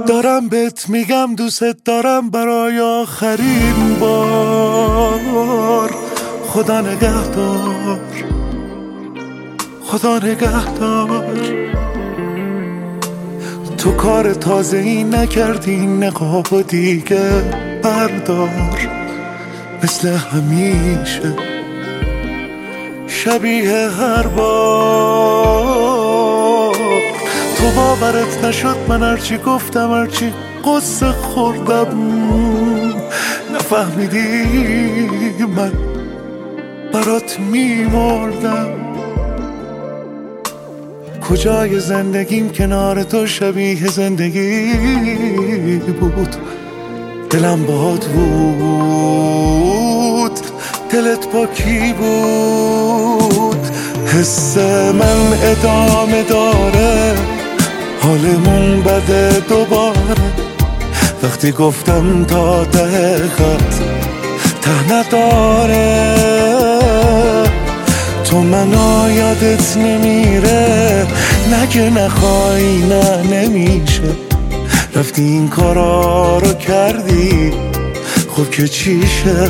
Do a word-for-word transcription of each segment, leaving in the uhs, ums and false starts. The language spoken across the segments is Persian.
دارم بهت میگم دوست دارم برای آخرین بار. خدا نگهدار، خدا نگهدار. تو کار تازه ای نکردی، نقاب و دیگه بردار. مثل همیشه شبیه هر بار. تو باورت نشد من هرچی گفتم، هرچی قصه خوردم، نفهمیدی من برات میمردم. کجای زندگیم کنار تو شبیه زندگی بود. دلم باهات بود، دلت با کی بود؟ حس من ادامه داره، حالمون بده دوباره. وقتی گفتم تا ته خط ته نداره، تو منو یادت نمیره. نگه نخوای نه نمیشه، رفتی این کارا رو کردی، خب که چیشه؟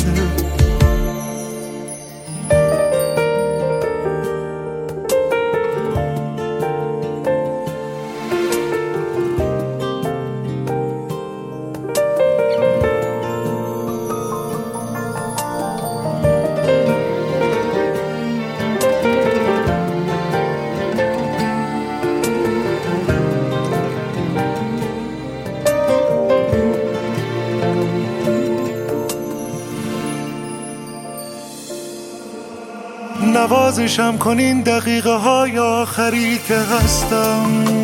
نوازشم کنین دقیقه های آخری که هستم.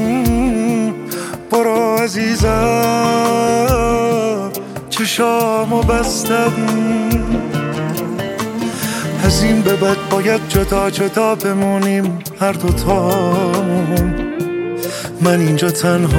برو عزیزم چشامو بستم. از این به بعد باید جدا جدا بمونیم هر دوتامون. من اینجا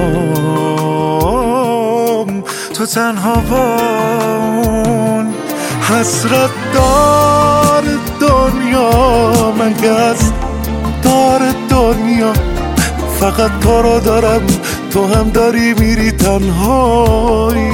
تنهام، تو تنها بامون. حسرت دار دنیا، من گز دار دنیا. فقط تو رو دارم، تو هم داری میری تنهایی.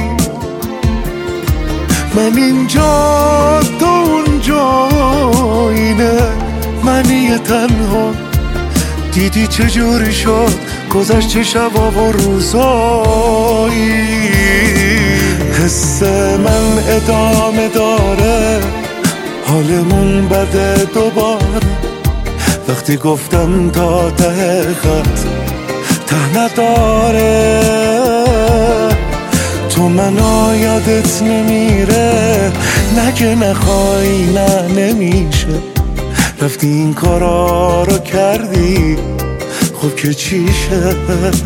من اینجا تو اونجا، اینه منی تنها. دیدی چجوری شد گذشت چه شبا و روزایی. حس من ادامه داره، حالمون بده دوباره. وقتی گفتم تا ته خط ته نداره، تو منو یادت نمیره. نگه نخوای نه نمیشه، رفتی این کارا رو کردی، خب که چیشه؟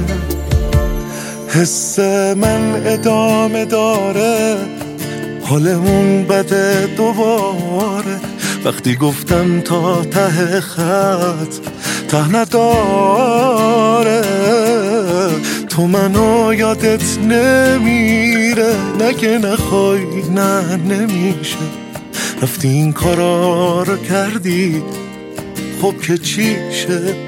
حس من ادامه داره، حالمون بده دوباره. وقتی گفتم تا ته خط ته نداره، تو منو یادت نمیره. نگه نخوای نه نمیشه، رفتی این کارا رو کردی، خب که چیشه؟